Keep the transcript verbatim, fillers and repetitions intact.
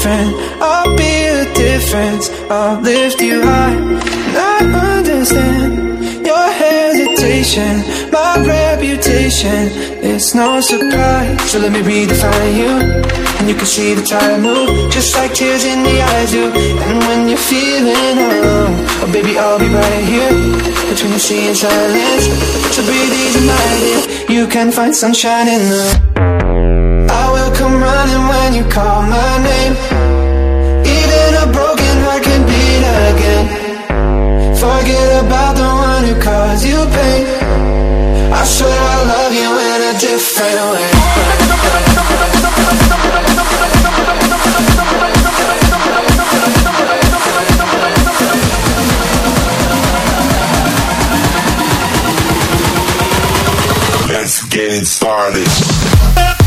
different. I'll be a difference. I'll lift you high. And I understand your hesitation, my reputation. It's no surprise. So let me redefine you, and you can see the tide move, just like tears in the eyes do. And when you're feeling alone, oh baby, I'll be right here between the sea and silence. So breathe easy, my dear. You can find sunshine in the. I will come running when you call my name. Even a broken heart can beat again. Forget about the one who caused you pain. I swear I love you in a different way. Let's get it started.